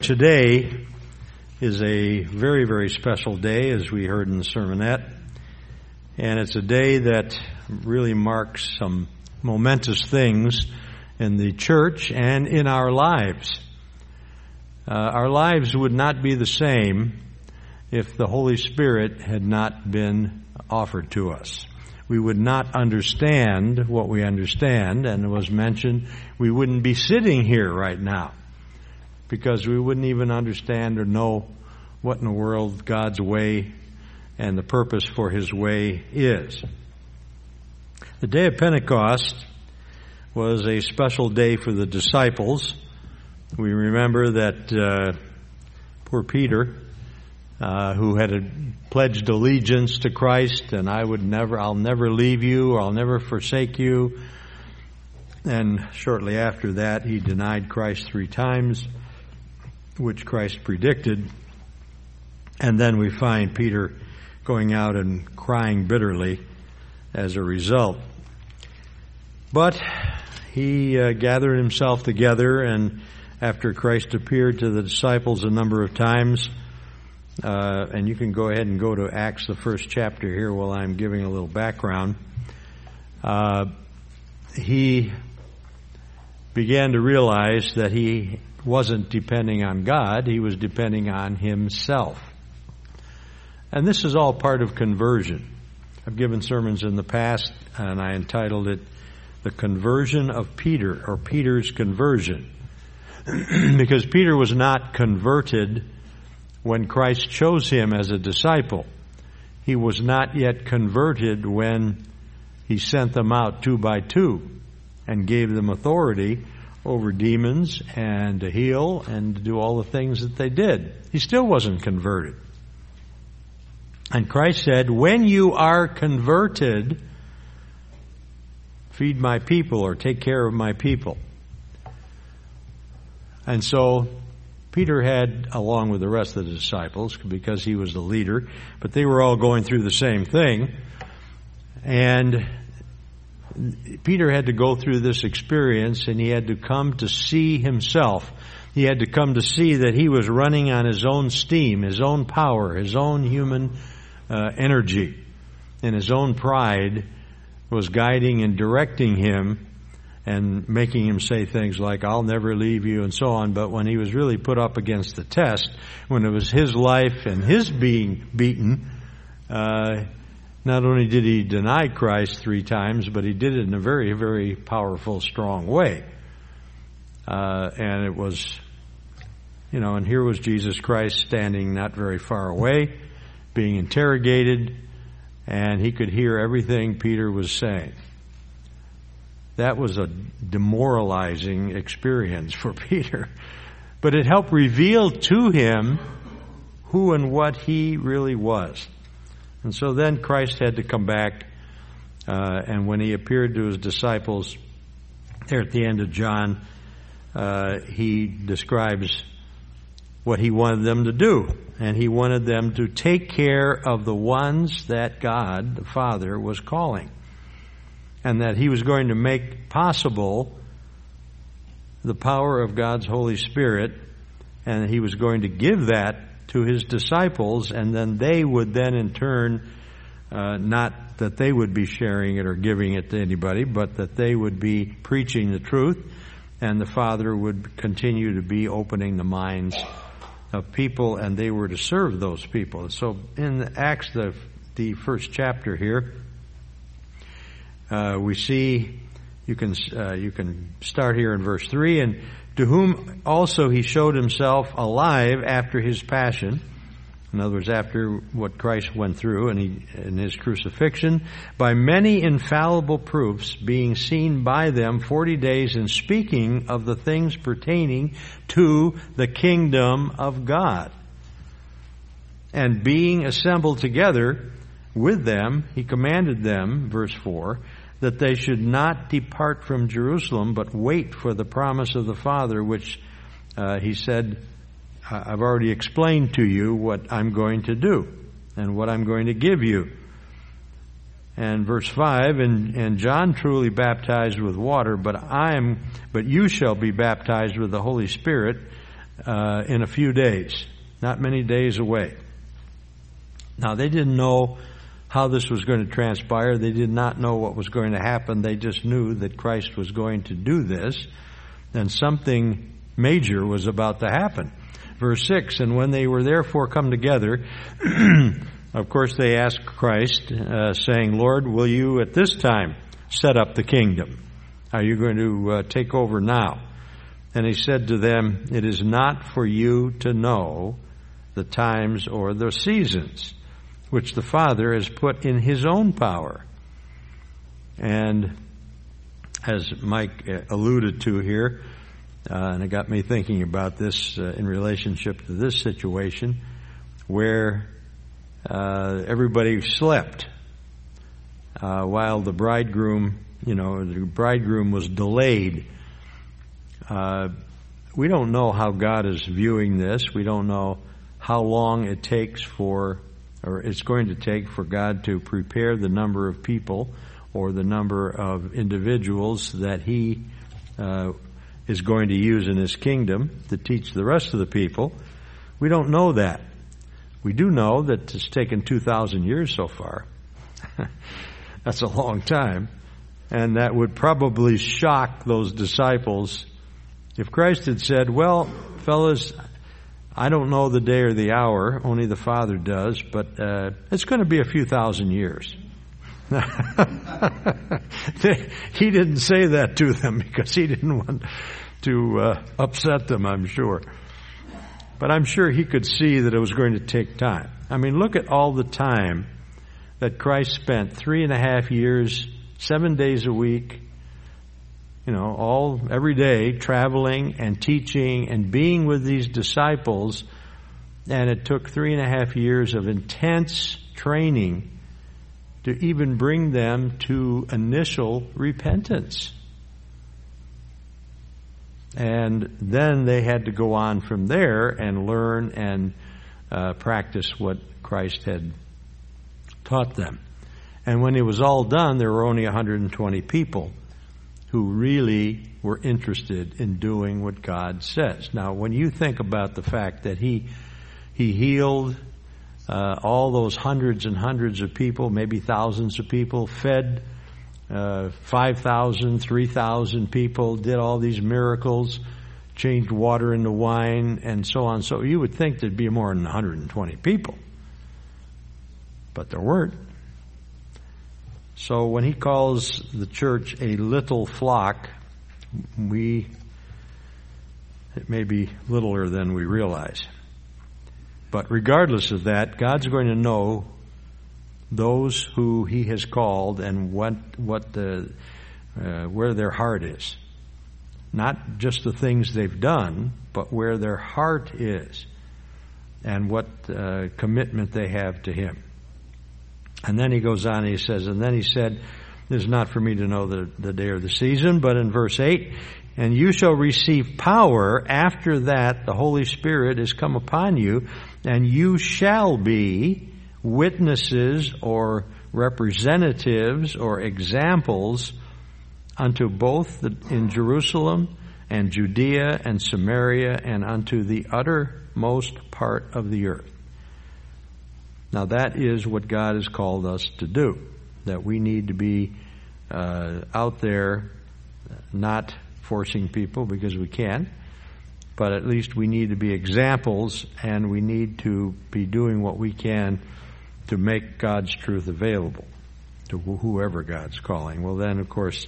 today is a very, very special day, as we heard in the sermonette. And it's a day that really marks some momentous things in the church and in our lives. Our lives would not be the same if the Holy Spirit had not been offered to us. We would not understand what we understand, and it was mentioned, we wouldn't be sitting here right now because we wouldn't even understand or know what in the world God's way and the purpose for His way is. The day of Pentecost was a special day for the disciples. We remember that poor Peter, who had pledged allegiance to Christ, and I'll never leave you, or I'll never forsake you. And shortly after that, he denied Christ 3 times, which Christ predicted. And then we find Peter going out and crying bitterly as a result. But he gathered himself together, and after Christ appeared to the disciples a number of times, and you can go ahead and go to Acts, the 1st chapter here, while I'm giving a little background. He began to realize that he wasn't depending on God, he was depending on himself. And this is all part of conversion. I've given sermons in the past, and I entitled it, The Conversion of Peter, or Peter's Conversion. Because Peter was not converted when Christ chose him as a disciple. He was not yet converted when he sent them out 2 by 2 and gave them authority over demons and to heal and to do all the things that they did. He still wasn't converted. And Christ said, when you are converted, feed my people or take care of my people. And so Peter had, along with the rest of the disciples, because he was the leader, but they were all going through the same thing. And Peter had to go through this experience, and he had to come to see himself. He had to come to see that he was running on his own steam, his own power, his own human energy, and his own pride was guiding and directing him and making him say things like, I'll never leave you, and so on. But when he was really put up against the test, when it was his life and his being beaten, not only did he deny Christ 3 times, but he did it in a very, very powerful, strong way. And it was, and here was Jesus Christ standing not very far away, being interrogated, and he could hear everything Peter was saying. That was a demoralizing experience for Peter. But it helped reveal to him who and what he really was. And so then Christ had to come back, and when he appeared to his disciples there at the end of John, he describes what he wanted them to do. And he wanted them to take care of the ones that God, the Father, was calling. And that he was going to make possible the power of God's Holy Spirit, and he was going to give that to his disciples, and then they would then in turn, not that they would be sharing it or giving it to anybody, but that they would be preaching the truth, and the Father would continue to be opening the minds of people, and they were to serve those people. So in Acts, the 1st chapter here, we see, you can start here in verse 3, and to whom also he showed himself alive after his passion. In other words, after what Christ went through in his crucifixion, by many infallible proofs, being seen by them 40 days, and speaking of the things pertaining to the kingdom of God. And being assembled together with them, he commanded them, verse 4, that they should not depart from Jerusalem, but wait for the promise of the Father, which he said, I've already explained to you what I'm going to do and what I'm going to give you. And verse 5, and John truly baptized with water, but you shall be baptized with the Holy Spirit in a few days, not many days away. Now, they didn't know how this was going to transpire. They did not know what was going to happen. They just knew that Christ was going to do this, and something major was about to happen. Verse 6, and when they were therefore come together, of course they asked Christ, saying, Lord, will you at this time set up the kingdom? Are you going to take over now? And he said to them, it is not for you to know the times or the seasons which the Father has put in his own power. And as Mike alluded to here, and it got me thinking about this in relationship to this situation, where everybody slept while the bridegroom was delayed. We don't know how God is viewing this. We don't know how long it takes it's going to take for God to prepare the number of people or the number of individuals that he is going to use in his kingdom to teach the rest of the people. We don't know that. We do know that it's taken 2,000 years so far. That's a long time. And that would probably shock those disciples if Christ had said, well, fellas, I don't know the day or the hour, only the Father does, but it's going to be a few thousand years. He didn't say that to them because he didn't want to upset them, I'm sure. But I'm sure he could see that it was going to take time. I mean, look at all the time that Christ spent, 3.5 years, 7 days a week, every day, traveling and teaching and being with these disciples. And it took 3.5 years of intense training to even bring them to initial repentance. And then they had to go on from there and learn and practice what Christ had taught them. And when it was all done, there were only 120 people who really were interested in doing what God says. Now, when you think about the fact that he healed all those hundreds and hundreds of people, maybe thousands of people, fed 5,000, 3,000 people, did all these miracles, changed water into wine, and so on. So you would think there'd be more than 120 people. But there weren't. So when he calls the church a little flock, it may be littler than we realize. But regardless of that, God's going to know those who he has called and where their heart is. Not just the things they've done, but where their heart is and what commitment they have to him. And then he goes on and he says, and then he said, it is not for me to know the day or the season, but in verse 8, and you shall receive power after that the Holy Spirit is come upon you, and you shall be witnesses or representatives or examples unto both in Jerusalem and Judea and Samaria and unto the uttermost part of the earth. Now that is what God has called us to do, that we need to be out there not forcing people because we can, but at least we need to be examples and we need to be doing what we can to make God's truth available to whoever God's calling. Well then, of course,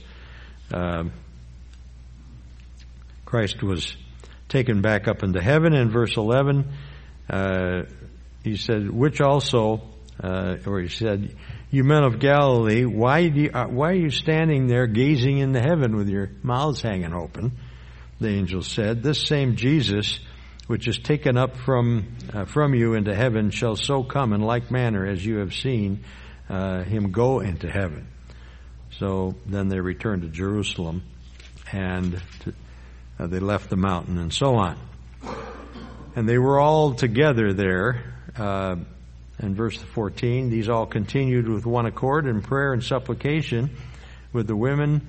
Christ was taken back up into heaven. In verse 11, he said, which also, he said, you men of Galilee, why are you standing there gazing into heaven with your mouths hanging open? The angel said, this same Jesus, which is taken up from you into heaven, shall so come in like manner as you have seen him go into heaven. So then they returned to Jerusalem, and they left the mountain, and so on. And they were all together there. In verse 14, these all continued with one accord in prayer and supplication with the women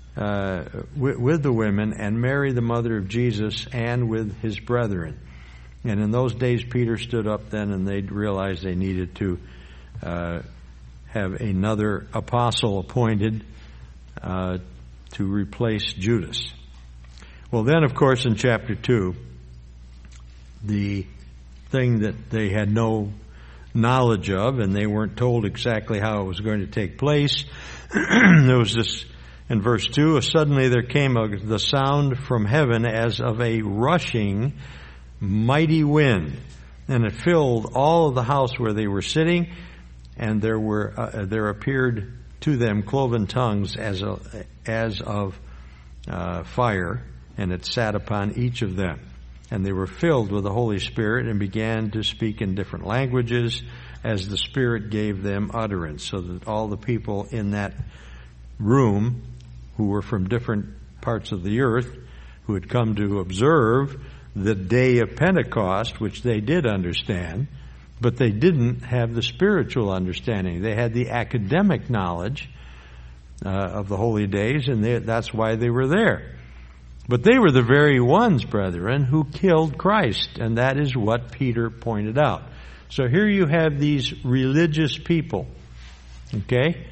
with the women and Mary, the mother of Jesus, and with his brethren. And in those days, Peter stood up then, and they realized they needed to have another apostle appointed to replace Judas. Well, then, of course, in chapter 2, the thing that they had no knowledge of, and they weren't told exactly how it was going to take place, there was this, in verse 2, suddenly there came the sound from heaven as of a rushing mighty wind, and it filled all of the house where they were sitting, and there appeared to them cloven tongues as of fire, and it sat upon each of them. And they were filled with the Holy Spirit and began to speak in different languages as the Spirit gave them utterance. So that all the people in that room, who were from different parts of the earth, who had come to observe the day of Pentecost, which they did understand, but they didn't have the spiritual understanding. They had the academic knowledge of the holy days, and that's why they were there. But they were the very ones, brethren, who killed Christ, and that is what Peter pointed out. So here you have these religious people, okay?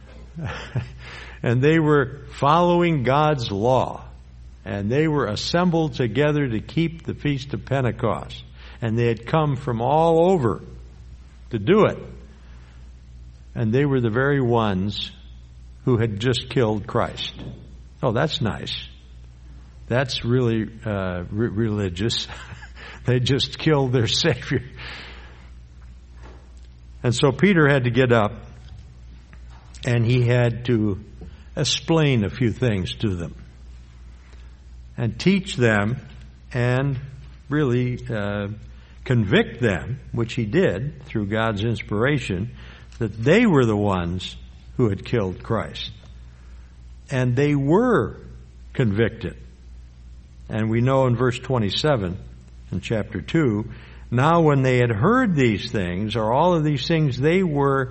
And they were following God's law. And they were assembled together to keep the Feast of Pentecost. And they had come from all over to do it. And they were the very ones who had just killed Christ. Oh, that's nice. That's really religious. They just killed their Savior. And so Peter had to get up, and he had to explain a few things to them and teach them and really convict them, which he did through God's inspiration, that they were the ones who had killed Christ. And they were convicted. And we know in verse 27 in chapter 2, now when they had heard these things, or all of these things, they were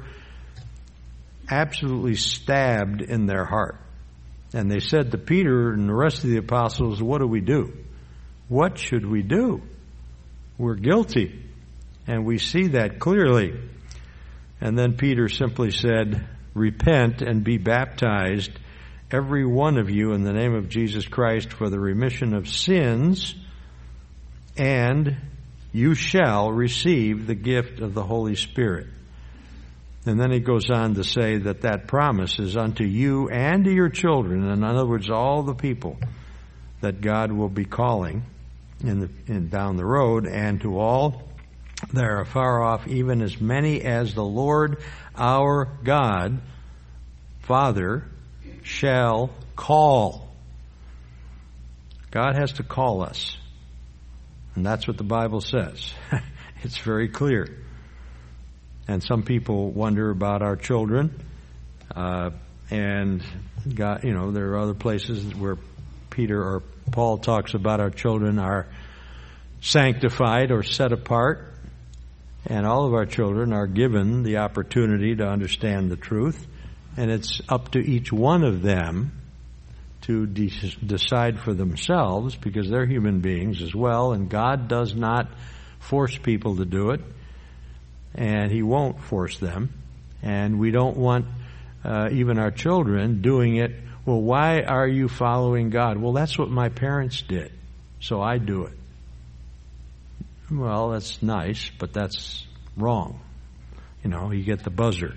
absolutely stabbed in their heart. And they said to Peter and the rest of the apostles, what do we do? What should we do? We're guilty. And we see that clearly. And then Peter simply said, repent and be baptized, every one of you, in the name of Jesus Christ for the remission of sins, and you shall receive the gift of the Holy Spirit. And then he goes on to say that that promise is unto you and to your children, and in other words, all the people that God will be calling down the road, and to all that are far off, even as many as the Lord our God, Father, shall call. God has to call us. And that's what the Bible says. It's very clear. And some people wonder about our children. And God, there are other places where Peter or Paul talks about our children are sanctified or set apart. And all of our children are given the opportunity to understand the truth. And it's up to each one of them to decide for themselves, because they're human beings as well, and God does not force people to do it, and He won't force them. And we don't want even our children doing it. Well, why are you following God? Well, that's what my parents did, so I do it. Well, that's nice, but that's wrong. You get the buzzer.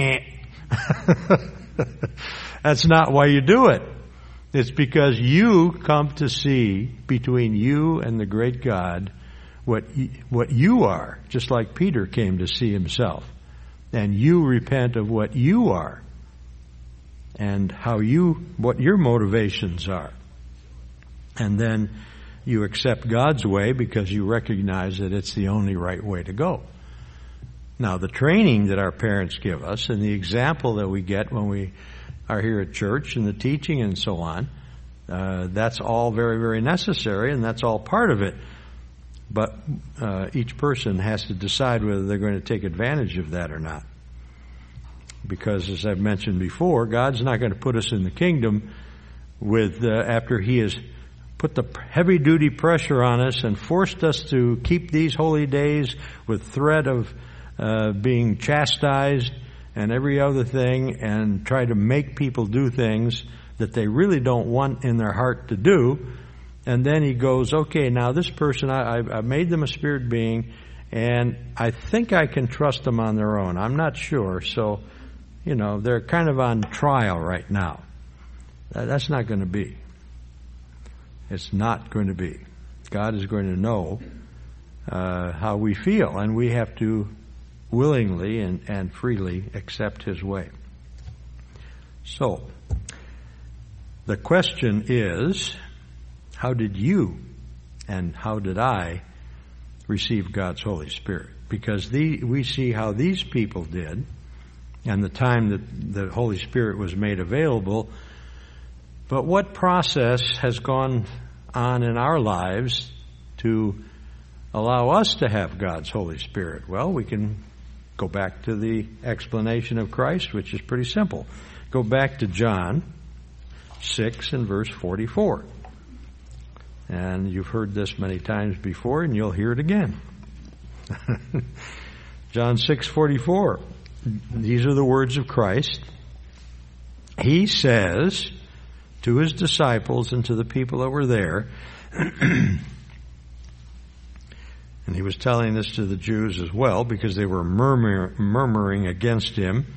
That's not why you do it. It's because you come to see between you and the great God what you are, just like Peter came to see himself. And you repent of what you are and what your motivations are. And then you accept God's way because you recognize that it's the only right way to go. Now, the training that our parents give us and the example that we get when we are here at church and the teaching and so on, that's all very, very necessary, and that's all part of it. But each person has to decide whether they're going to take advantage of that or not. Because, as I've mentioned before, God's not going to put us in the kingdom after He has put the heavy-duty pressure on us and forced us to keep these holy days with threat of being chastised and every other thing, and try to make people do things that they really don't want in their heart to do. And then He goes, okay, now this person, I've made them a spirit being, and I think I can trust them on their own. I'm not sure. So, they're kind of on trial right now. That's not going to be. It's not going to be. God is going to know how we feel, and we have to willingly and freely accept His way. So, the question is, how did you and how did I receive God's Holy Spirit? Because we see how these people did, and the time that the Holy Spirit was made available. But what process has gone on in our lives to allow us to have God's Holy Spirit? Well, we can go back to the explanation of Christ, which is pretty simple. Go back to John 6 and verse 44. And you've heard this many times before, and you'll hear it again. John 6:44. These are the words of Christ. He says to His disciples and to the people that were there, and He was telling this to the Jews as well, because they were murmuring against Him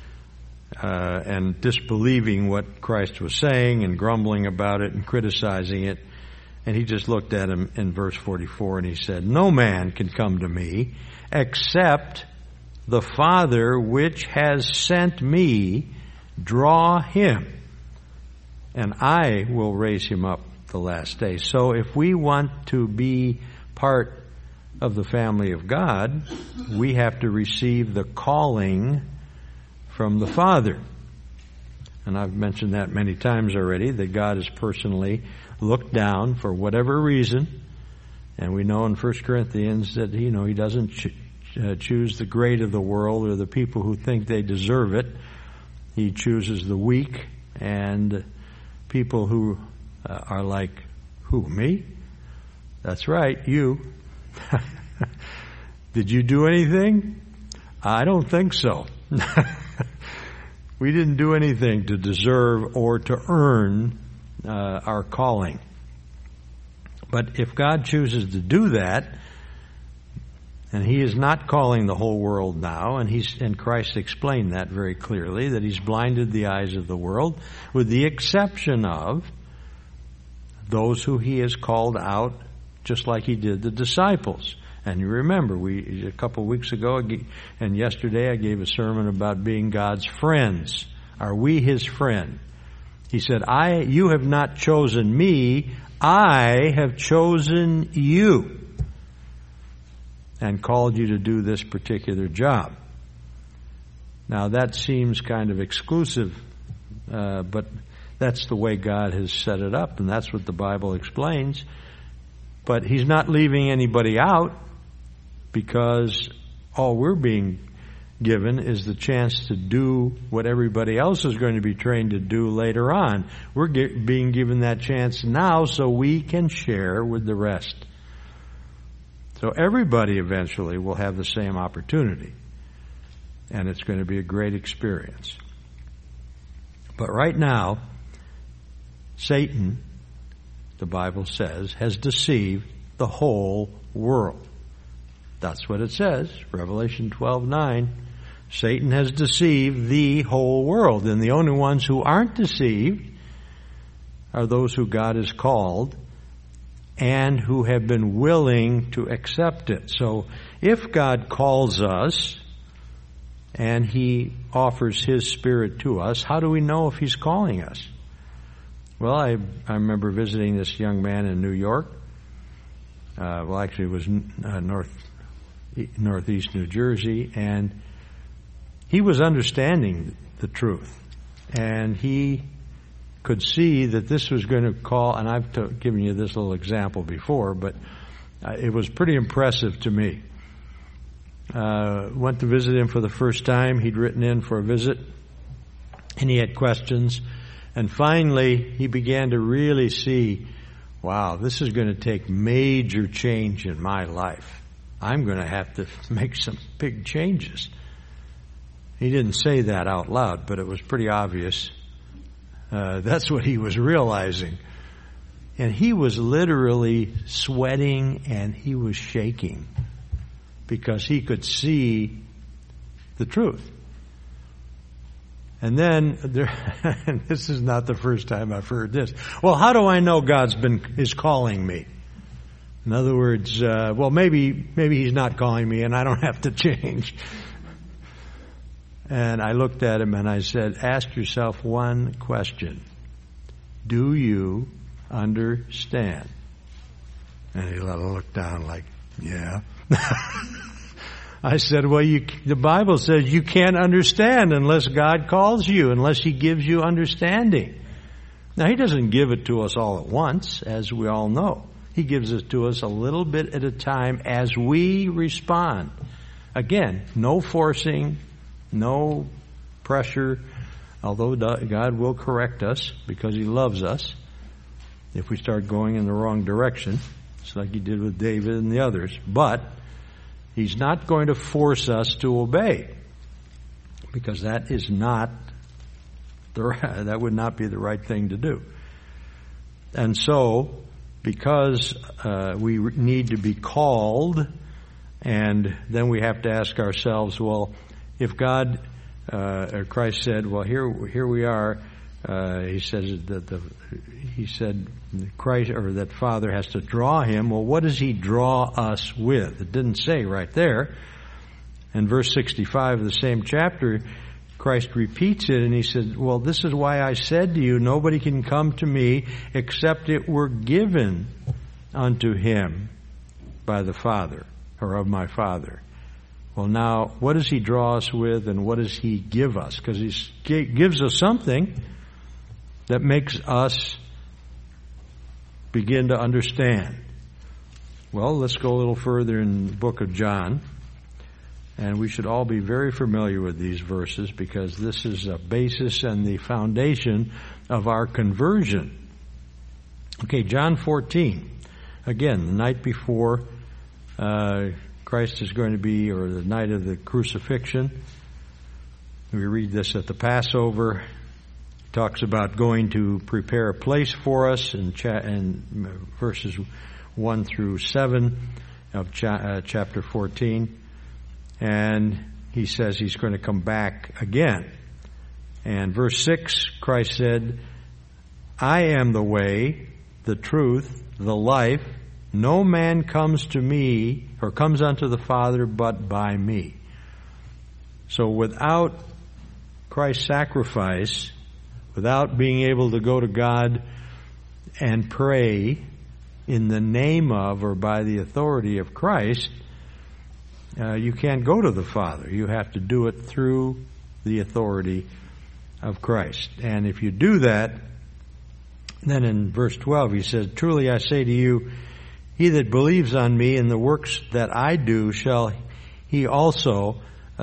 and disbelieving what Christ was saying and grumbling about it and criticizing it. And He just looked at him in verse 44 and He said, "No man can come to me except the Father which has sent me draw him, and I will raise him up the last day." So if we want to be part of the family of God, we have to receive the calling from the Father. And I've mentioned that many times already, that God has personally looked down for whatever reason. And we know in 1 Corinthians that, He doesn't choose the great of the world or the people who think they deserve it. He chooses the weak and people who are like, who, me? That's right, you. Did you do anything? I don't think so. We didn't do anything to deserve or to earn our calling. But if God chooses to do that, and He is not calling the whole world now, and Christ explained that very clearly, that He's blinded the eyes of the world, with the exception of those who He has called out, just like He did the disciples. And you remember, a couple of weeks ago and yesterday I gave a sermon about being God's friends. Are we His friend? He said, you have not chosen me, I have chosen you and called you to do this particular job. Now that seems kind of exclusive, but that's the way God has set it up, and that's what the Bible explains. But He's not leaving anybody out, because all we're being given is the chance to do what everybody else is going to be trained to do later on. We're being given that chance now so we can share with the rest. So everybody eventually will have the same opportunity, and it's going to be a great experience. But right now, Satan, the Bible says, has deceived the whole world. That's what it says, Revelation 12:9. Satan has deceived the whole world, and the only ones who aren't deceived are those who God has called and who have been willing to accept it. So if God calls us and He offers His Spirit to us, how do we know if He's calling us? Well, I remember visiting this young man in New York. Actually it was northeast New Jersey, and he was understanding the truth, and he could see that this was going to call, and I've given you this little example before, but it was pretty impressive to me. Went to visit him for the first time. He'd written in for a visit, and he had questions, And finally, he began to really see, wow, this is going to take major change in my life. I'm going to have to make some big changes. He didn't say that out loud, but it was pretty obvious. That's what he was realizing. And he was literally sweating and he was shaking because he could see the truth. And then, and this is not the first time I've heard this. Well, how do I know is calling me? In other words, well, maybe he's not calling me and I don't have to change. And I looked at him and I said, ask yourself one question. Do you understand? And he looked down like, yeah. I said, well, the Bible says you can't understand unless God calls you, unless He gives you understanding. Now, He doesn't give it to us all at once, as we all know. He gives it to us a little bit at a time as we respond. Again, no forcing, no pressure, although God will correct us because He loves us if we start going in the wrong direction. It's like He did with David and the others. But He's not going to force us to obey, because that would not be the right thing to do. And so, because we need to be called, and then we have to ask ourselves, well, if God or Christ said, well, here we are. He said Christ, or that Father has to draw him. Well, what does He draw us with? It didn't say right there. In verse 65 of the same chapter, Christ repeats it, and He said, well, this is why I said to you, nobody can come to me except it were given unto him by the Father, or of my Father. Well, now, what does He draw us with, and what does He give us? Because He gives us something that makes us begin to understand. Well, let's go a little further in the book of John. And we should all be very familiar with these verses, because this is a basis and the foundation of our conversion. Okay, John 14. Again, the night before Christ is going to be, or the night of the crucifixion. We read this at the Passover. It talks about going to prepare a place for us in verses 1 through 7 of chapter 14. And He says He's going to come back again. And verse 6, Christ said, I am the way, the truth, the life. No man comes to me, or comes unto the Father, but by me. So without Christ's sacrifice, without being able to go to God and pray in the name of or by the authority of Christ, you can't go to the Father. You have to do it through the authority of Christ. And if you do that, then in verse 12 He says, truly I say to you, he that believes on me, and the works that I do shall he do also,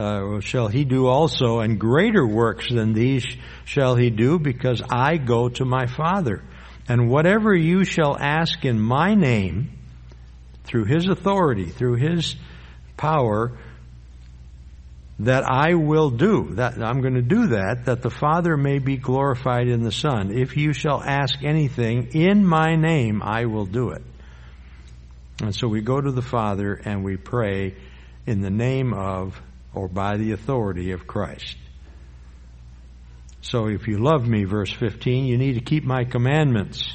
and greater works than these shall he do, because I go to my Father. And whatever you shall ask in my name, through His authority, through His power, that I will do, that I'm going to do that the Father may be glorified in the Son. If you shall ask anything in my name, I will do it. And so we go to the Father and we pray in the name of, or by the authority of Christ. So if you love me, verse 15, you need to keep my commandments.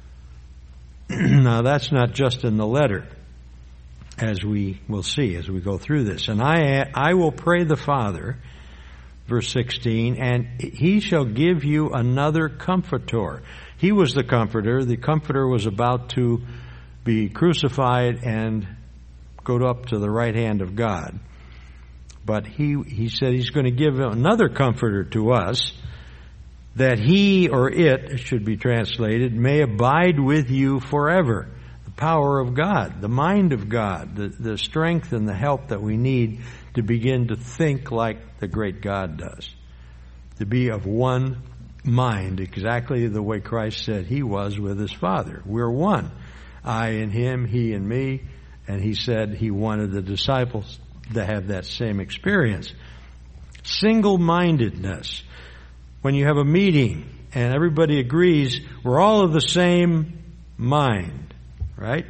Now that's not just in the letter, as we will see as we go through this. And I will pray the Father, verse 16, and He shall give you another Comforter. He was the Comforter. The Comforter was about to be crucified and go up to the right hand of God. But he said He's going to give another Comforter to us, that He, or it should be translated, may abide with you forever. The power of God, the mind of God, the strength and the help that we need to begin to think like the great God does. To be of one mind, exactly the way Christ said he was with his Father. We're one. I and him, he and me. And he said he wanted the disciples to have that same experience. Single-mindedness. When you have a meeting and everybody agrees, we're all of the same mind, right?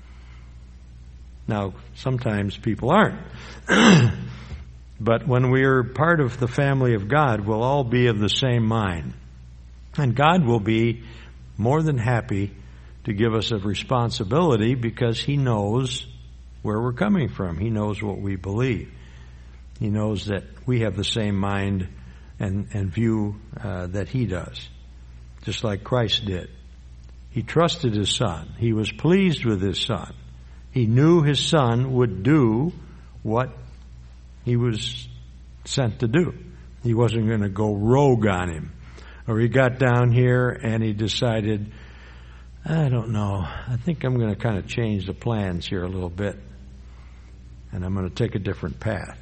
Now, sometimes people aren't. But when we're part of the family of God, we'll all be of the same mind. And God will be more than happy to give us a responsibility because he knows where we're coming from. He knows what we believe. He knows that we have the same mind and view that he does, just like Christ did. He trusted his Son. He was pleased with his Son. He knew his Son would do what he was sent to do. He wasn't going to go rogue on him. Or he got down here and he decided, I don't know, I think I'm going to kind of change the plans here a little bit. And I'm going to take a different path.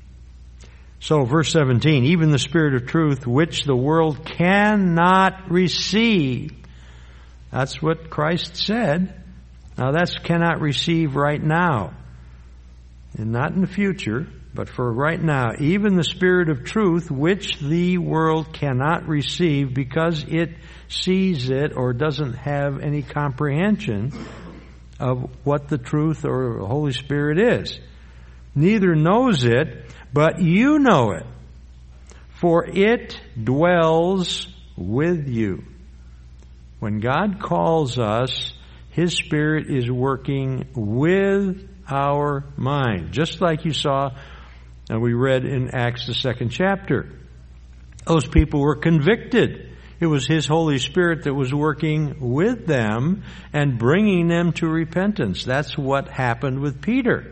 So, verse 17, even the Spirit of truth, which the world cannot receive. That's what Christ said. Now, that's cannot receive right now. And not in the future, but for right now. Even the Spirit of truth, which the world cannot receive because it sees it or doesn't have any comprehension of what the truth or the Holy Spirit is. Neither knows it, but you know it, for it dwells with you. When God calls us, his Spirit is working with our mind, just like you saw and we read in Acts the 2nd chapter. Those people were convicted. It was his Holy Spirit that was working with them and bringing them to repentance. That's what happened with Peter.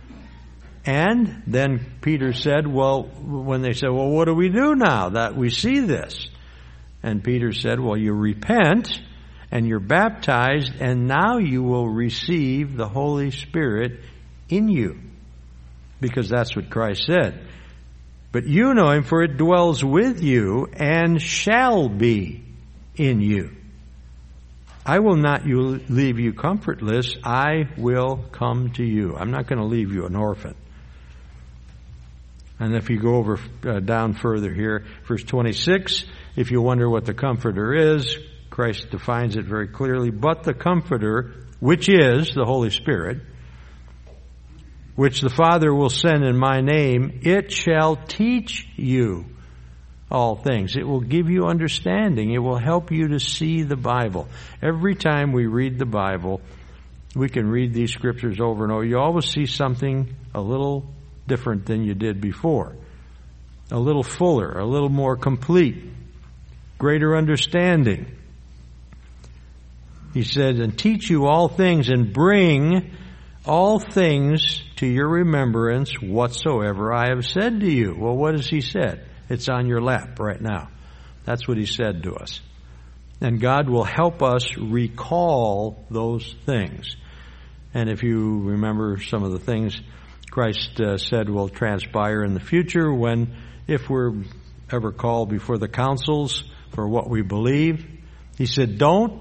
And then Peter said, well, when they said, well, what do we do now that we see this? And Peter said, well, you repent and you're baptized and now you will receive the Holy Spirit in you. Because that's what Christ said. But you know him, for it dwells with you and shall be in you. I will not leave you comfortless. I will come to you. I'm not going to leave you an orphan. And if you go over down further here, verse 26, if you wonder what the Comforter is, Christ defines it very clearly. But the Comforter, which is the Holy Spirit, which the Father will send in my name, it shall teach you all things. It will give you understanding. It will help you to see the Bible. Every time we read the Bible, we can read these scriptures over and over. You always see something a little different than you did before. A little fuller, a little more complete, greater understanding. He said, and teach you all things and bring all things to your remembrance whatsoever I have said to you. Well, what has he said? It's on your lap right now. That's what he said to us. And God will help us recall those things. And if you remember some of the things Christ said will transpire in the future if we're ever called before the councils for what we believe, he said, don't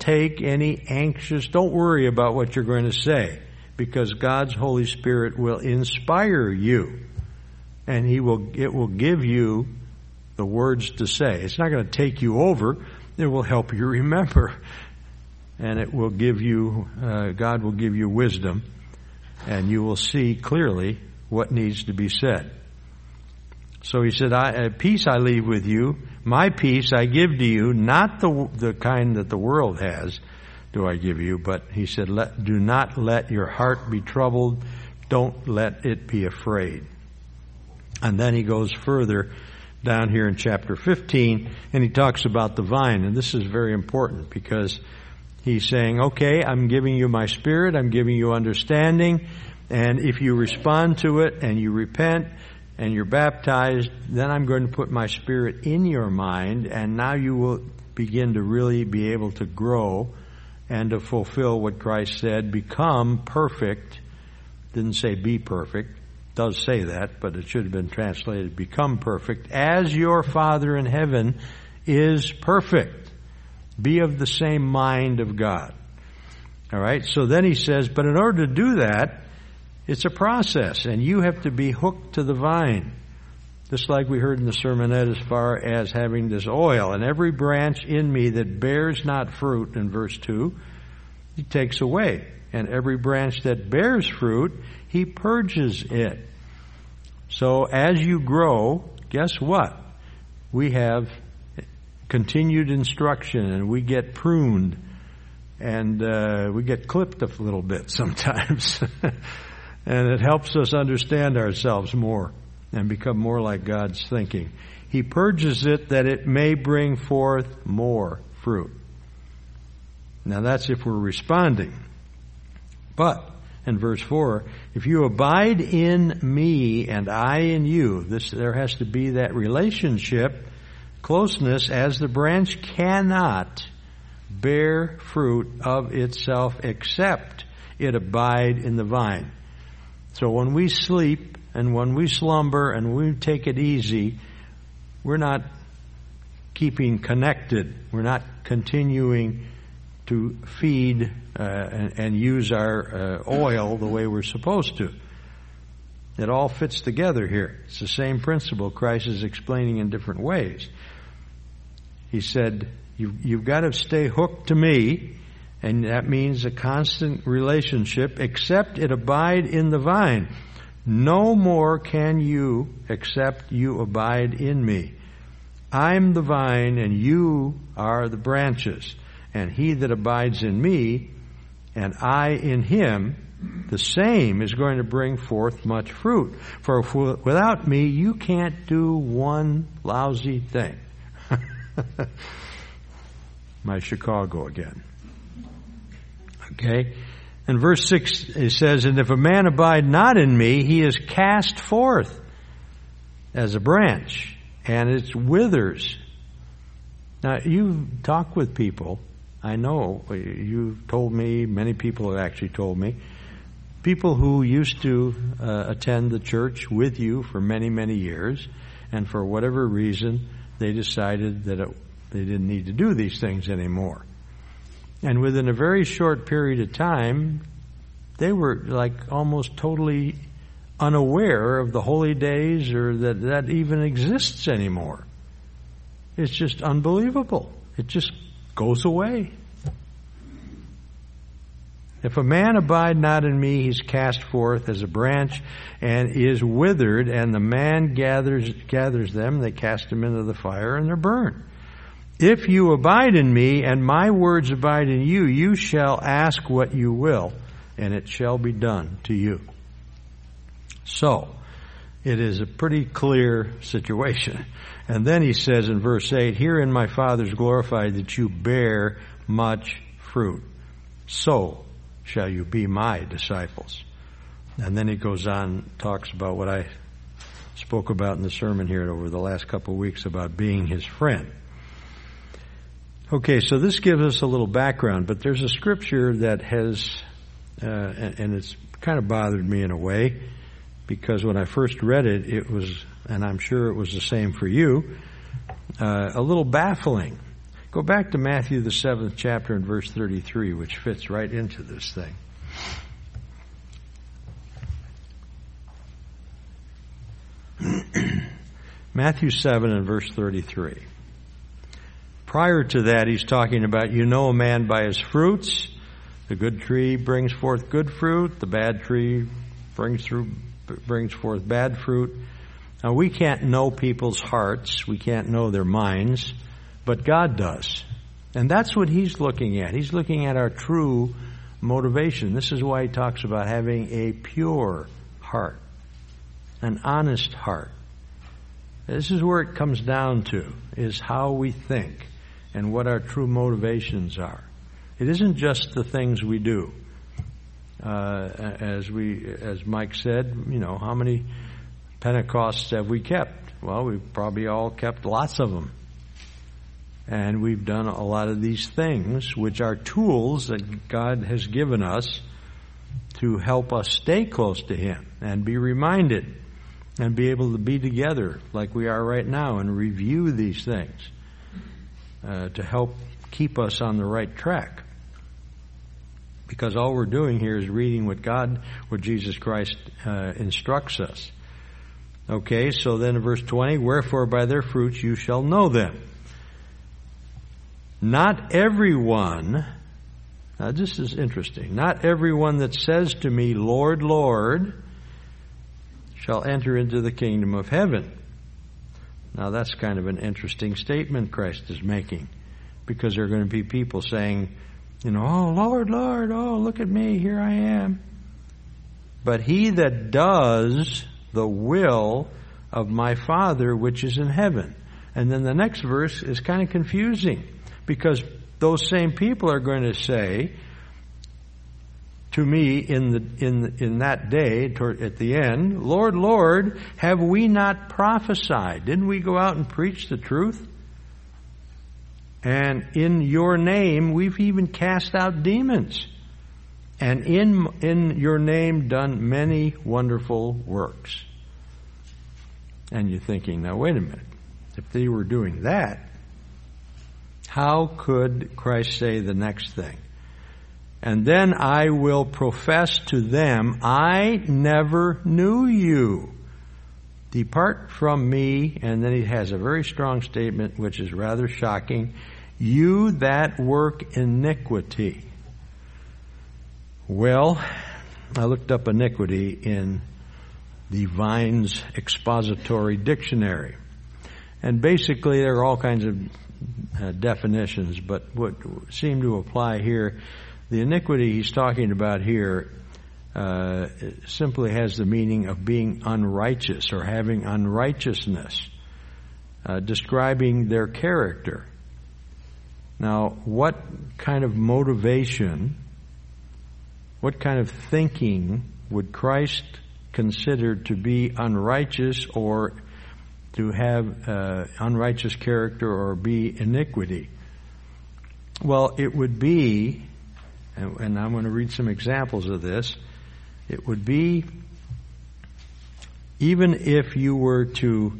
worry about what you're going to say, because God's Holy Spirit will inspire you, and it will give you the words to say. It's not going to take you over. It will help you remember, and it will give you, God will give you wisdom, and you will see clearly what needs to be said. So he said, peace I leave with you, my peace I give to you, not the kind that the world has do I give you, but he said, do not let your heart be troubled, don't let it be afraid. And then he goes further down here in chapter 15, and he talks about the vine, and this is very important because he's saying, okay, I'm giving you my Spirit, I'm giving you understanding, and if you respond to it and you repent and you're baptized, then I'm going to put my Spirit in your mind, and now you will begin to really be able to grow and to fulfill what Christ said, become perfect. Didn't say be perfect. Does say that, but it should have been translated, become perfect, as your Father in heaven is perfect. Be of the same mind of God. All right? So then he says, but in order to do that, it's a process, and you have to be hooked to the vine. Just like we heard in the sermonette as far as having this oil. And every branch in me that bears not fruit, in verse 2, he takes away. And every branch that bears fruit, he purges it. So as you grow, guess what? We have continued instruction, and we get pruned, and we get clipped a little bit sometimes. And it helps us understand ourselves more and become more like God's thinking. He purges it that it may bring forth more fruit. Now that's if we're responding. But, in verse 4, if you abide in me and I in you, there has to be that relationship, closeness, as the branch cannot bear fruit of itself except it abide in the vine. So when we sleep and when we slumber and we take it easy, we're not keeping connected. We're not continuing to feed and use our oil the way we're supposed to. It all fits together here. It's the same principle Christ is explaining in different ways. He said, you've got to stay hooked to me, and that means a constant relationship, except it abide in the vine. No more can you except you abide in me. I'm the vine, and you are the branches. And he that abides in me, and I in him, the same is going to bring forth much fruit. For without me, you can't do one lousy thing. My Chicago again. Okay? In verse 6, it says, and if a man abide not in me, he is cast forth as a branch, and it withers. Now, you talk with people. I know you've told me, many people have actually told me, people who used to attend the church with you for many, many years, and for whatever reason, they decided that they didn't need to do these things anymore. And within a very short period of time, they were like almost totally unaware of the holy days or that even exists anymore. It's just unbelievable. It just goes away. If a man abide not in me, he's cast forth as a branch and is withered, and the man gathers them, they cast them into the fire, and they're burned. If you abide in me, and my words abide in you, you shall ask what you will, and it shall be done to you. So, it is a pretty clear situation. And then he says in verse 8, herein my Father is glorified that you bear much fruit. So shall you be my disciples. And then he goes on, talks about what I spoke about in the sermon here over the last couple of weeks about being his friend. Okay, so this gives us a little background, but there's a scripture that has, and it's kind of bothered me in a way, because when I first read it, it was, and I'm sure it was the same for you, a little baffling. Go back to Matthew the 7th chapter and verse 33, which fits right into this thing. Matthew 7 and verse 33. Prior to that, he's talking about, you know a man by his fruits. The good tree brings forth good fruit. The bad tree brings forth bad fruit. Now, we can't know people's hearts. We can't know their minds. But God does. And that's what he's looking at. He's looking at our true motivation. This is why he talks about having a pure heart, an honest heart. This is where it comes down to, is how we think and what our true motivations are. It isn't just the things we do. As Mike said, how many Pentecosts have we kept? Well, we've probably all kept lots of them. And we've done a lot of these things, which are tools that God has given us to help us stay close to him and be reminded and be able to be together like we are right now and review these things. to help keep us on the right track. Because all we're doing here is reading what Jesus Christ instructs us. Okay, so then in verse 20, wherefore by their fruits you shall know them. Not everyone, now this is interesting, not everyone that says to me, Lord, Lord, shall enter into the kingdom of heaven. Now that's kind of an interesting statement Christ is making, because there are going to be people saying, oh, Lord, Lord, oh, look at me, here I am. But he that does the will of my Father which is in heaven. And then the next verse is kind of confusing, because those same people are going to say to me in that day, at the end, Lord, Lord, have we not prophesied? Didn't we go out and preach the truth? And in your name, we've even cast out demons. And in your name done many wonderful works. And you're thinking, now wait a minute. If they were doing that, how could Christ say the next thing? And then I will profess to them, I never knew you. Depart from me. And then he has a very strong statement, which is rather shocking. You that work iniquity. Well, I looked up iniquity in the Vine's Expository Dictionary. And basically there are all kinds of definitions, but what seem to apply here, the iniquity he's talking about here simply has the meaning of being unrighteous or having unrighteousness, describing their character. Now, what kind of motivation, what kind of thinking would Christ consider to be unrighteous or to have unrighteous character or be iniquity? Well, it would be, and I'm going to read some examples of this, it would be even if you were to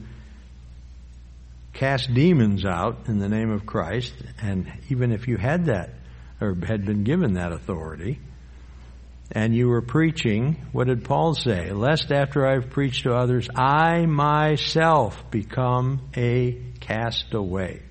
cast demons out in the name of Christ, and even if you had that, or had been given that authority, and you were preaching, what did Paul say? Lest after I've preached to others, I myself become a castaway.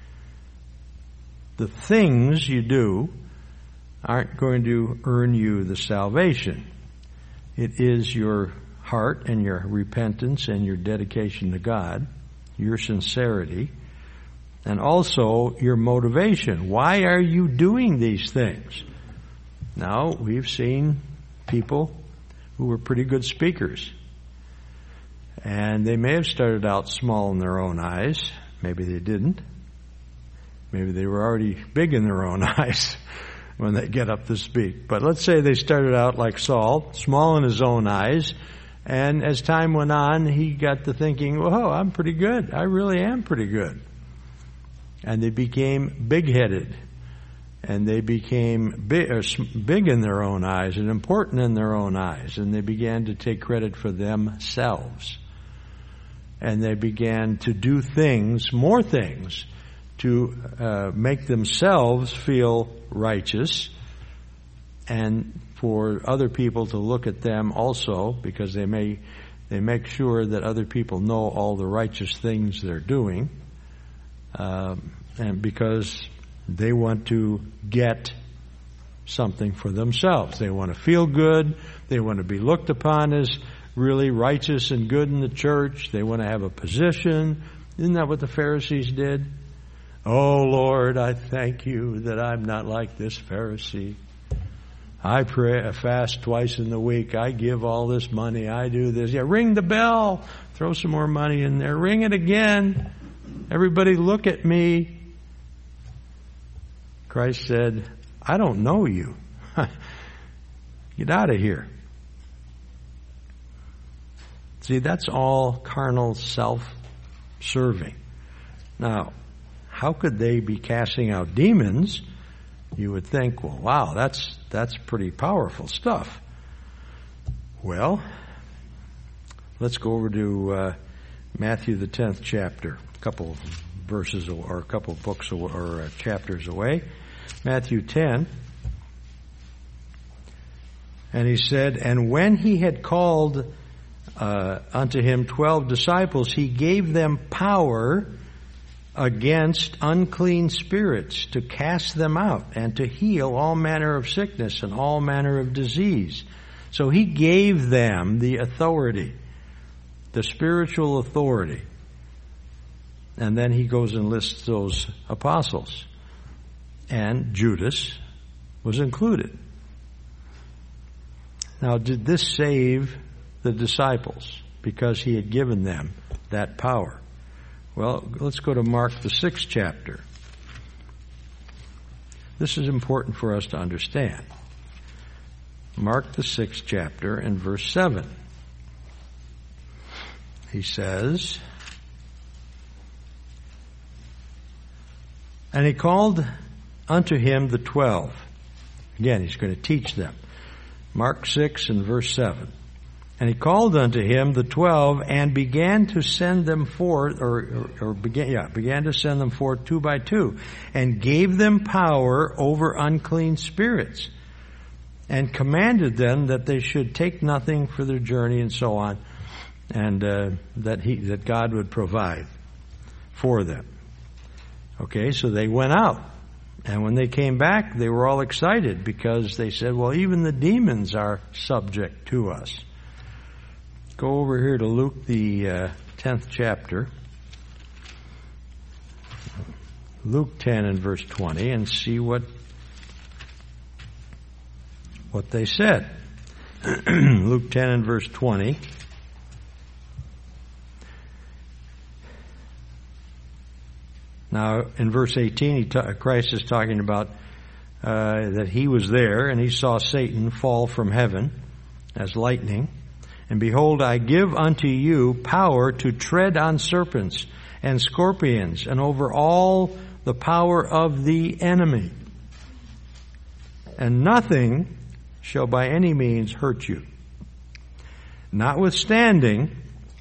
The things you do aren't going to earn you the salvation. It is your heart and your repentance and your dedication to God, your sincerity, and also your motivation. Why are you doing these things? Now, we've seen people who were pretty good speakers. And they may have started out small in their own eyes. Maybe they didn't. Maybe they were already big in their own eyes when they get up to speak. But let's say they started out like Saul, small in his own eyes. And as time went on, he got to thinking, whoa, I'm pretty good. I really am pretty good. And they became big-headed. And they became big in their own eyes and important in their own eyes. And they began to take credit for themselves. And they began to do things, more things, to make themselves feel righteous and for other people to look at them also, because they make sure that other people know all the righteous things they're doing, and because they want to get something for themselves. They want to feel good. They want to be looked upon as really righteous and good in the church. They want to have a position. Isn't that what the Pharisees did? Oh, Lord, I thank you that I'm not like this Pharisee. I pray, I fast twice in the week. I give all this money. I do this. Yeah, ring the bell. Throw some more money in there. Ring it again. Everybody look at me. Christ said, I don't know you. Get out of here. See, that's all carnal self-serving. Now, how could they be casting out demons? You would think, well, wow, that's pretty powerful stuff. Well, let's go over to Matthew the 10th chapter, a couple verses or a couple of books or chapters away. Matthew 10. And he said, and when he had called unto him 12 disciples, he gave them power against unclean spirits to cast them out and to heal all manner of sickness and all manner of disease. So he gave them the authority, the spiritual authority. And then he goes and lists those apostles. And Judas was included. Now, did this save the disciples because he had given them that power? Well, let's go to Mark, the 6th chapter. This is important for us to understand. Mark, the 6th chapter, and verse 7. He says, and he called unto him the 12. Again, he's going to teach them. Mark 6 and verse 7. And he called unto him the 12 and began to send them forth, began to send them forth 2 by 2, and gave them power over unclean spirits, and commanded them that they should take nothing for their journey and so on, and that God would provide for them. Okay, so they went out. And when they came back, they were all excited because they said, well, even the demons are subject to us. Go over here to Luke, the 10th chapter. Luke 10 and verse 20, and see what they said. Luke 10 and verse 20. Now, in verse 18, Christ is talking about that he was there, and he saw Satan fall from heaven as lightning. And behold, I give unto you power to tread on serpents and scorpions, and over all the power of the enemy. And nothing shall by any means hurt you. Notwithstanding,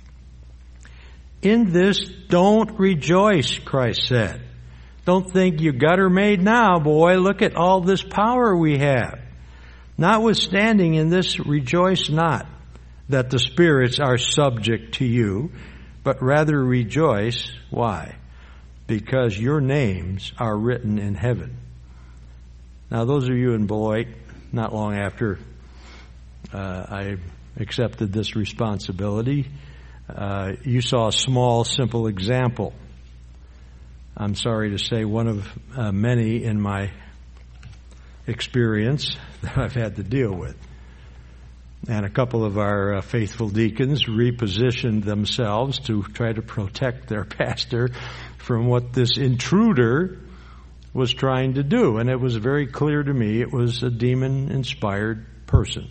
in this don't rejoice, Christ said. Don't think you got her made now, boy. Look at all this power we have. Notwithstanding, in this rejoice not that the spirits are subject to you, but rather rejoice. Why? Because your names are written in heaven. Now, those of you in Beloit, not long after I accepted this responsibility, you saw a small, simple example. I'm sorry to say one of many in my experience that I've had to deal with. And a couple of our faithful deacons repositioned themselves to try to protect their pastor from what this intruder was trying to do. And it was very clear to me it was a demon-inspired person.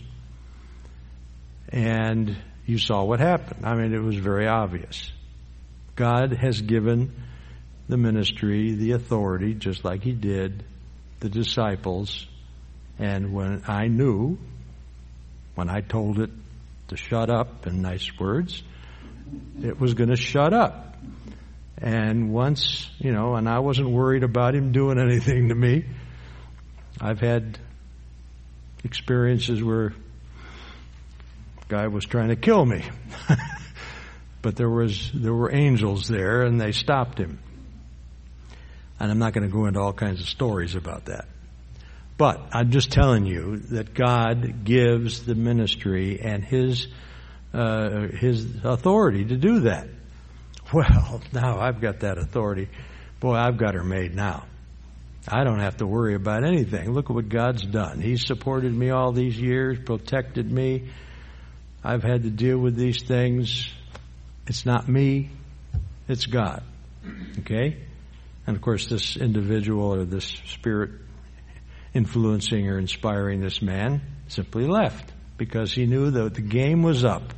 And you saw what happened. I mean, it was very obvious. God has given the ministry the authority, just like he did the disciples. And when I knew, when I told it to shut up in nice words, it was going to shut up. And once, and I wasn't worried about him doing anything to me. I've had experiences where a guy was trying to kill me. But there were angels there, and they stopped him. And I'm not going to go into all kinds of stories about that. But I'm just telling you that God gives the ministry and his authority to do that. Well, now I've got that authority. Boy, I've got her made now. I don't have to worry about anything. Look at what God's done. He's supported me all these years, protected me. I've had to deal with these things. It's not me, it's God. Okay? And of course, this individual or this spirit influencing or inspiring this man simply left because he knew that the game was up.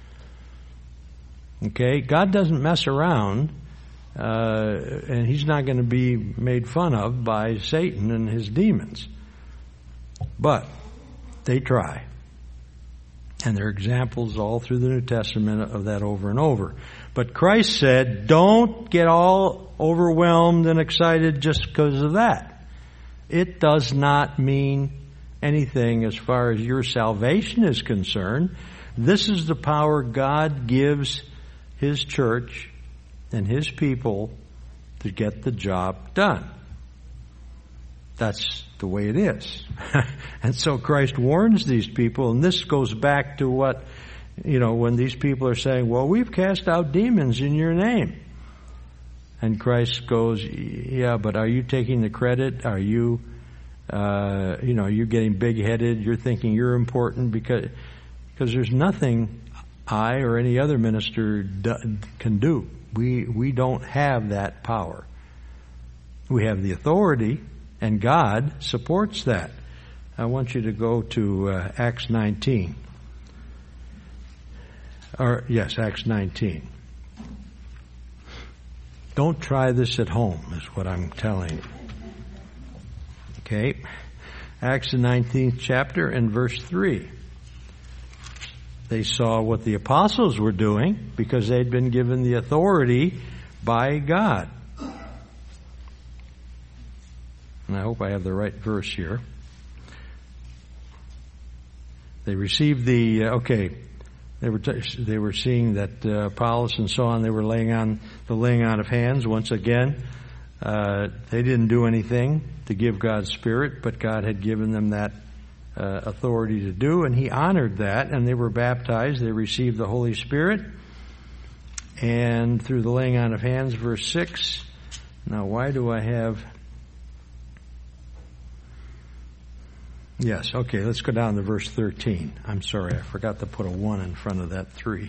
Okay? God doesn't mess around, and he's not going to be made fun of by Satan and his demons. But they try. And there are examples all through the New Testament of that over and over. But Christ said, don't get all overwhelmed and excited just because of that. It does not mean anything as far as your salvation is concerned. This is the power God gives His church and His people to get the job done. That's the way it is. And so Christ warns these people, and this goes back to what, when these people are saying, well, we've cast out demons in your name. And Christ goes, yeah, but are you taking the credit? Are you, you're getting big-headed? You're thinking you're important because there's nothing I or any other minister can do. We don't have that power. We have the authority, and God supports that. I want you to go to Acts 19. Acts 19. Don't try this at home, is what I'm telling you. Okay? Acts the 19th chapter and verse 3. They saw what the apostles were doing because they'd been given the authority by God. And I hope I have the right verse here. They received they were seeing that Apollos and so on, they were laying on of hands once again. They didn't do anything to give God's Spirit, but God had given them that authority to do, and He honored that, and they were baptized. They received the Holy Spirit, and through the laying on of hands, verse 6. Now, why do I have... Yes, okay, let's go down to verse 13. I'm sorry, I forgot to put a 1 in front of that 3.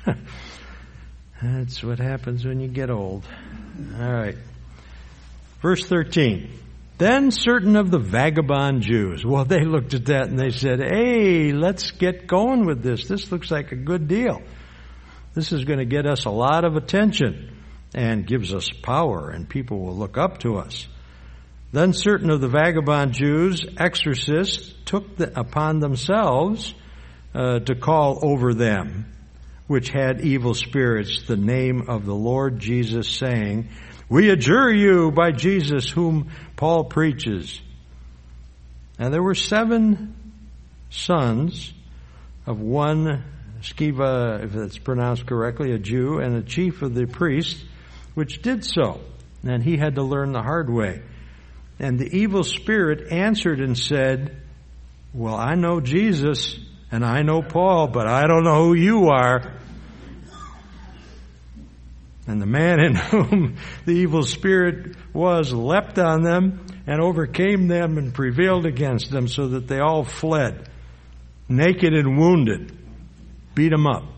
That's what happens when you get old. All right. Verse 13. Then certain of the vagabond Jews, well, they looked at that and they said, hey, let's get going with this. This looks like a good deal. This is going to get us a lot of attention and gives us power, and people will look up to us. Then certain of the vagabond Jews, exorcists, took upon themselves to call over them, which had evil spirits, the name of the Lord Jesus, saying, we adjure you by Jesus whom Paul preaches. And there were 7 sons of one, Sceva, if that's pronounced correctly, a Jew, and a chief of the priests, which did so. And he had to learn the hard way. And the evil spirit answered and said, well, I know Jesus and I know Paul, but I don't know who you are. And the man in whom the evil spirit was leapt on them and overcame them and prevailed against them, so that they all fled, naked and wounded. Beat them up.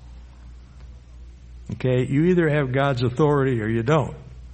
Okay, you either have God's authority or you don't.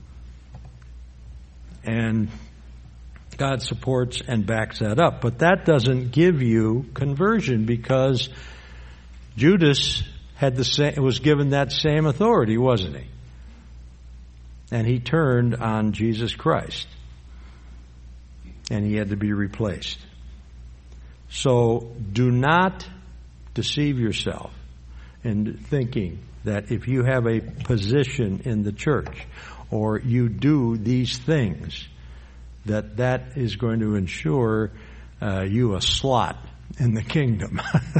And God supports and backs that up. But that doesn't give you conversion, because Judas was given that same authority, wasn't he? And he turned on Jesus Christ. And he had to be replaced. So do not deceive yourself in thinking that if you have a position in the church or you do these things, that is going to ensure you a slot in the kingdom.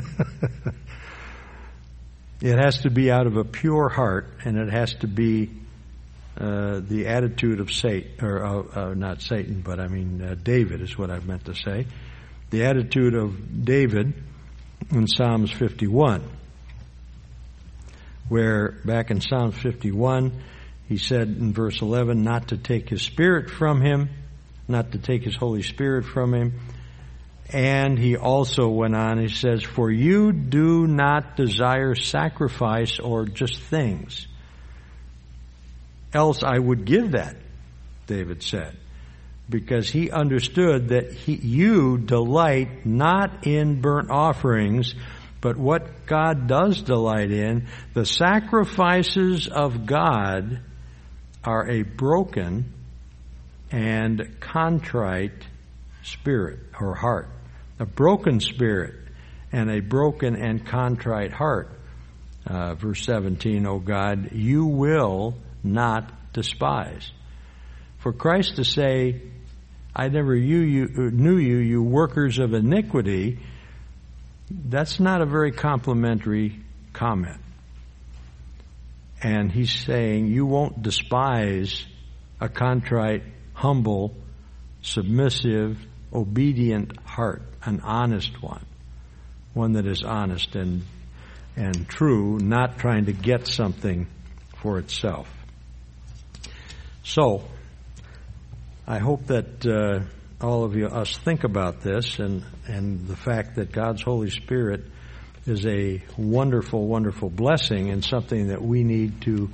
It has to be out of a pure heart, and it has to be the attitude of Satan, or not Satan, but I mean David is what I meant to say. The attitude of David in Psalms 51, where back in Psalms 51, he said in verse 11, not to take his spirit from him, not to take his Holy Spirit from him. And he also went on, he says, for you do not desire sacrifice or just things. Else I would give that, David said. Because he understood that you delight not in burnt offerings, but what God does delight in. The sacrifices of God are a broken and contrite spirit or heart. A broken spirit and a broken and contrite heart. Verse 17, O God, you will not despise. For Christ to say, I never knew you, you workers of iniquity, that's not a very complimentary comment. And he's saying you won't despise a contrite, humble, submissive, obedient heart, an honest one that is honest and true, not trying to get something for itself. So, I hope that all of us think about this and the fact that God's Holy Spirit is a wonderful, wonderful blessing and something that we need to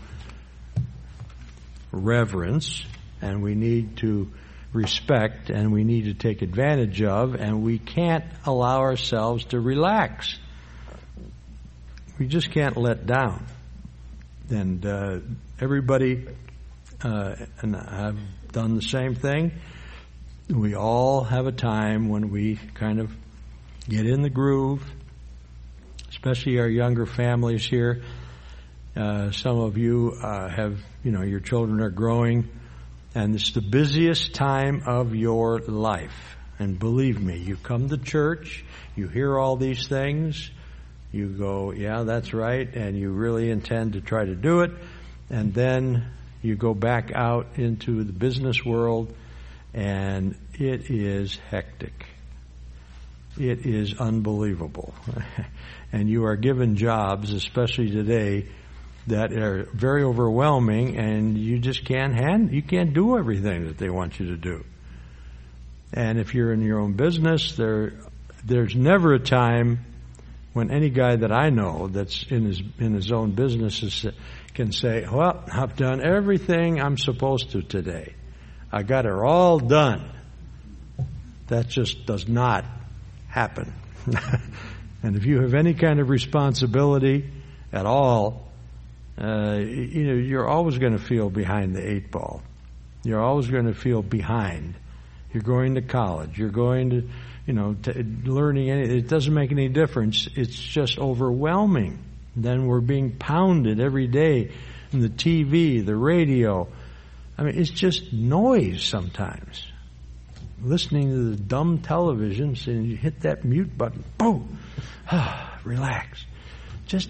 reverence and we need to respect and we need to take advantage of, and we can't allow ourselves to relax. We just can't let down. And everybody, and I've done the same thing, we all have a time when we kind of get in the groove, especially our younger families here. Some of you have, your children are growing, and it's the busiest time of your life. And believe me, you come to church, you hear all these things, you go, yeah, that's right, and you really intend to try to do it, and then you go back out into the business world, and it is hectic. It is unbelievable. And you are given jobs, especially today, that are very overwhelming, and you just you can't do everything that they want you to do. And if you're in your own business, there's never a time when any guy that I know that's in his own business can say, well, I've done everything I'm supposed to today. I got it all done. That just does not happen. And if you have any kind of responsibility at all, you're always going to feel behind the 8 ball. You're always going to feel behind. You're going to college. You're going to, learning. It doesn't make any difference. It's just overwhelming. Then we're being pounded every day in the TV, the radio. I mean, it's just noise sometimes. Listening to the dumb televisions, and you hit that mute button, boom, relax. Just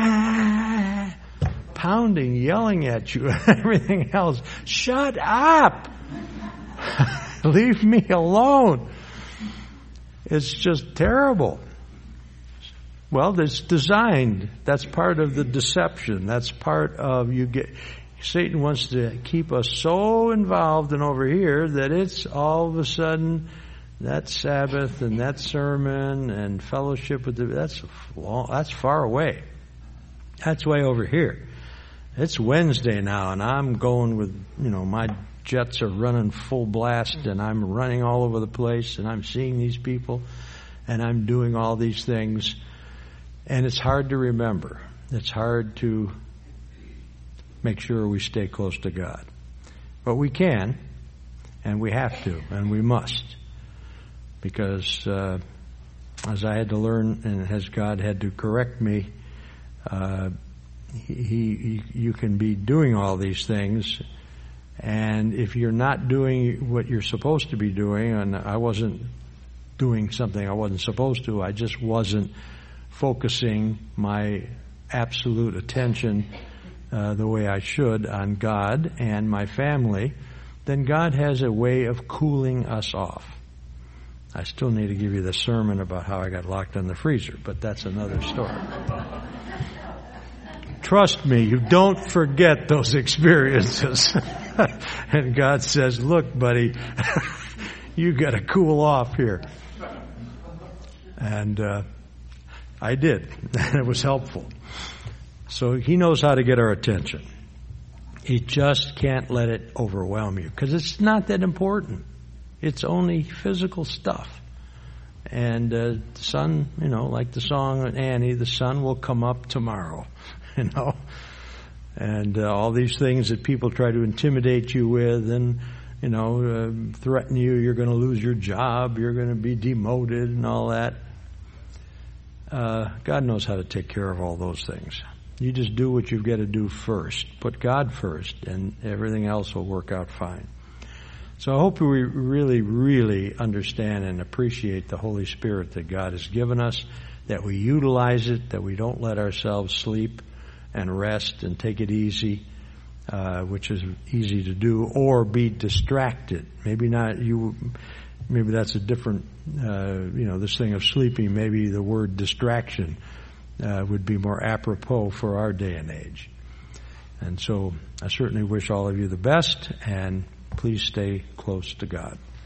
pounding, yelling at you, everything else. Shut up! Leave me alone. It's just terrible. Well, it's designed. That's part of the deception. That's part of Satan wants to keep us so involved and over here that it's all of a sudden that Sabbath and that sermon and fellowship with that's far away. That's way over here. It's Wednesday now, and I'm going with, my jets are running full blast, and I'm running all over the place, and I'm seeing these people, and I'm doing all these things, and it's hard to remember. It's hard to make sure we stay close to God. But we can, and we have to, and we must. Because as I had to learn, and as God had to correct me, you can be doing all these things, and if you're not doing what you're supposed to be doing, and I wasn't doing something I wasn't supposed to, I just wasn't focusing my absolute attention the way I should on God and my family, then God has a way of cooling us off. I still need to give you the sermon about how I got locked in the freezer, but that's another story. Trust me, you don't forget those experiences. And God says, look, buddy, you got to cool off here. And I did. And it was helpful. So He knows how to get our attention. He just can't let it overwhelm you, because it's not that important. It's only physical stuff. And the sun, like the song of Annie, the sun will come up tomorrow, And all these things that people try to intimidate you with and, threaten you, you're going to lose your job, you're going to be demoted and all that. God knows how to take care of all those things. You just do what you've got to do first. Put God first, and everything else will work out fine. So I hope we really, really understand and appreciate the Holy Spirit that God has given us, that we utilize it, that we don't let ourselves sleep and rest and take it easy, which is easy to do, or be distracted. Maybe that's a different, this thing of sleeping, maybe the word distraction would be more apropos for our day and age. And so I certainly wish all of you the best, and please stay close to God.